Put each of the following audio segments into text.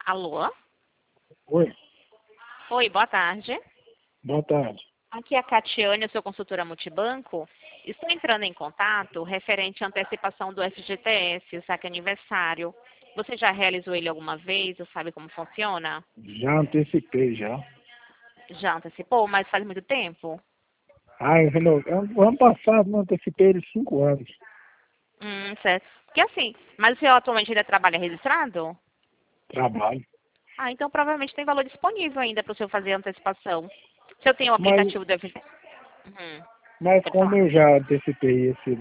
Alô? Oi, Oi, boa tarde. boa tarde. Aqui é a Catiane, eu sou consultora multibanco. Estou entrando em contato referente à antecipação do FGTS, o saque aniversário. Você já realizou ele alguma vez? Ou sabe como funciona? Já antecipei já. Já antecipou, mas faz muito tempo? Ano passado eu antecipei ele 5 anos. Certo. Porque assim, mas o senhor atualmente ainda trabalha registrado? Trabalho. Ah, então provavelmente tem valor disponível ainda para o senhor fazer a antecipação. O senhor tem o Mas, aplicativo do FGTS? mas Pode como falar. eu já antecipei esse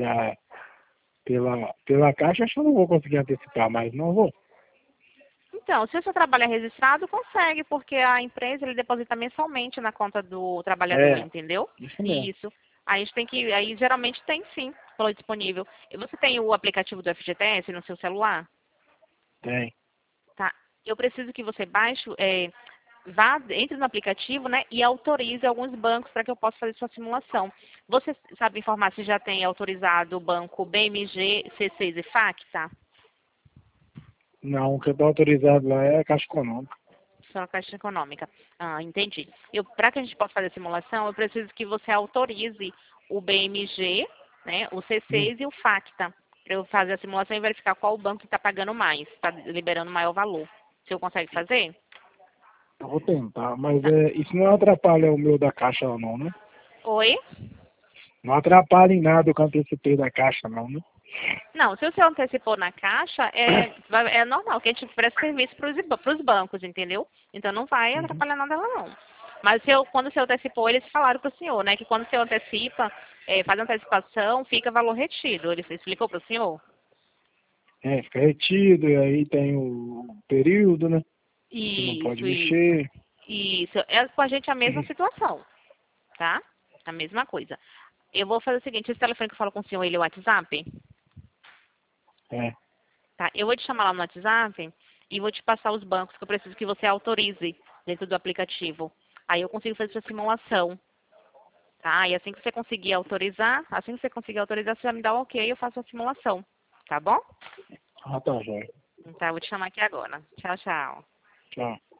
pela Caixa, acho que eu não vou conseguir antecipar mais, não vou. Então, se o seu trabalho é registrado, consegue, porque a empresa ele deposita mensalmente na conta do trabalhador, É, entendeu? isso mesmo. Isso. Aí a gente tem que, aí geralmente tem sim, valor disponível. E você tem o aplicativo do FGTS no seu celular? Tem. Tá. Eu preciso que você baixe, entre no aplicativo, né, e autorize alguns bancos para que eu possa fazer sua simulação. Você sabe informar se já tem autorizado o banco BMG, C6 e Facta? Não, o que eu tô autorizado lá é a Caixa Econômica. Só a Caixa Econômica. Ah, entendi. Para que a gente possa fazer a simulação, eu preciso que você autorize o BMG, né, o Hum, C6 e o Facta, para eu fazer a simulação e verificar qual o banco está pagando mais, está liberando maior valor. O senhor consegue fazer? eu vou tentar, mas Tá. isso não atrapalha o meu da Caixa não, né? Oi? Não atrapalha em nada o que eu antecipei da Caixa não, né? Não, se o senhor antecipou na Caixa, é normal, que a gente presta serviço para os bancos, entendeu? Então não vai Uhum. atrapalhar nada lá não. Mas quando o senhor antecipou, eles falaram para o senhor, né, que quando o senhor antecipa, faz antecipação, fica valor retido. Ele explicou para o senhor? É, fica retido, e aí tem o período, né? Que não pode Isso, isso. mexer. Isso. É com a gente a mesma situação, tá? A mesma coisa. Eu vou fazer o seguinte, esse telefone que eu falo com o senhor, ele é o WhatsApp? É. Tá? Eu vou te chamar lá no WhatsApp e vou te passar os bancos que eu preciso que você autorize dentro do aplicativo. Aí eu consigo fazer sua simulação, tá? E assim que você conseguir autorizar, você já me dá o ok, eu faço a simulação, tá bom? Ah, tá, joia. Então, eu vou te chamar aqui agora. Tchau, tchau. Tchau.